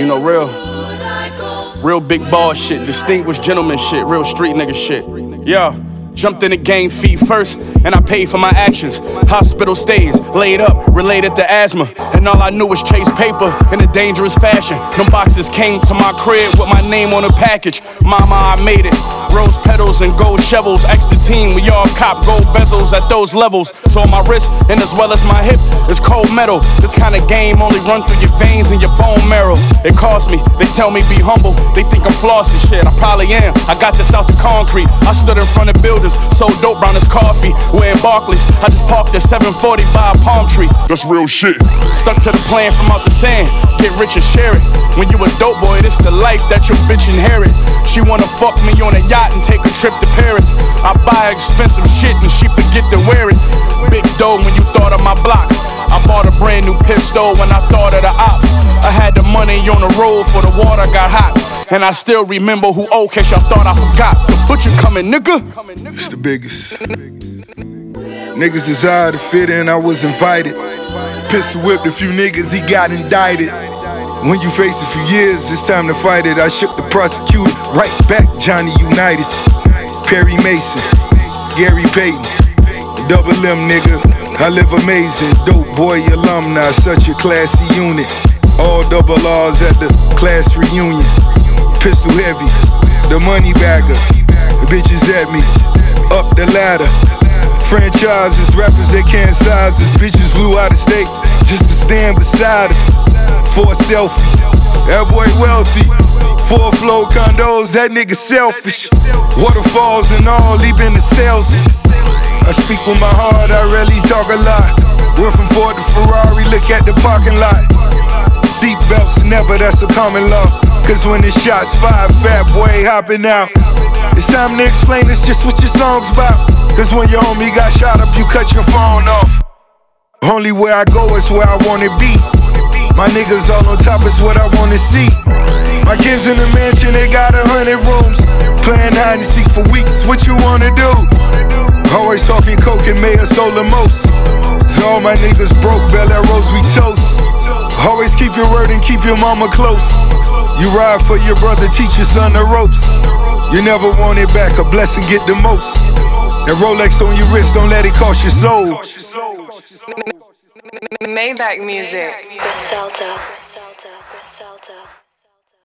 You know, real big ball shit, distinguished gentleman shit, real street nigga shit. Yeah. Jumped in the game feet first, and I paid for my actions. Hospital stays, laid up, related to asthma. And all I knew was chase paper in a dangerous fashion. Them boxes came to my crib with my name on the package. Mama, I made it. Rose petals and gold shovels. Ask the team, we all cop gold bezels at those levels. So on my wrist, and as well as my hip, is cold metal. This kind of game only run through your veins and your bone marrow. It cost me, they tell me be humble. They think I'm flossing shit, I probably am. I got this out the concrete. I stood in front of buildings, so dope brown as coffee. We're in Barclays, I just parked at 740 by a palm tree. That's real shit. Stuck to the plan from out the sand, get rich and share it. When you a dope boy, this the life that your bitch inherit. She wanna fuck me on a yacht and take a trip to Paris. I buy expensive shit and she forget to wear it. Big dough when you thought of my block. I bought a brand new pistol when I thought of the ops. I had the money on the road for the water got hot. And I still remember who owed, cause y'all thought I forgot. The butcher coming, nigga. It's the biggest. Niggas desire to fit in, I was invited. Pistol whipped a few niggas, he got indicted. When you face it for years, it's time to fight it. I shook the prosecutor right back, Johnny Unitas, Perry Mason, Gary Payton, Double M nigga, I live amazing. Dope boy alumni, such a classy unit. All double R's at the class reunion. Pistol heavy, the money bagger. The bitches at me, up the ladder. Franchises, rappers they can't size us. Bitches flew out of state just to stand beside us. 4 selfies, that boy wealthy. 4 flow condos, that nigga selfish. Waterfalls and all, he been the salesman. I speak with my heart, I rarely talk a lot. Went from Ford to Ferrari, look at the parking lot. Seatbelts never, that's a common law. Cause when the shots fired, fat boy hopping out. It's time to explain it's just what your song's about. Cause when your homie got shot up, you cut your phone off. Only where I go is where I wanna be. My niggas all on top is what I wanna see. My kids in the mansion, they got 100 rooms. Playing hide and seek for weeks, what you wanna do? Always talking coke and mayor solar most. So all my niggas broke, Bel Air Rose, we toast. Always keep your word and keep your mama close. You ride for your brother, teach your son the ropes. You never want it back, a blessing get the most. And Rolex on your wrist, don't let it cost your soul. Maybach music. Griselda.